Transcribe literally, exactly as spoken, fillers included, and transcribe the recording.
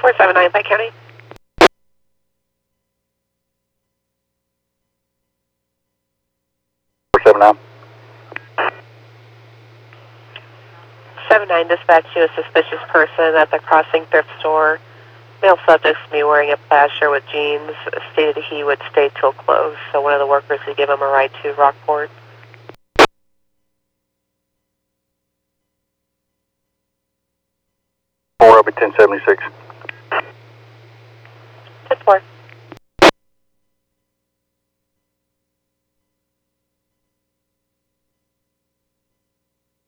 four seven nine, Pike County. four seven nine. seven nine, dispatch to a suspicious person at the Crossing Thrift Store. Male subject to be wearing a plaid shirt with jeans, stated he would stay till close, so one of the workers would give him a ride to Rockport. four, I'll be ten seventy-six. ten four.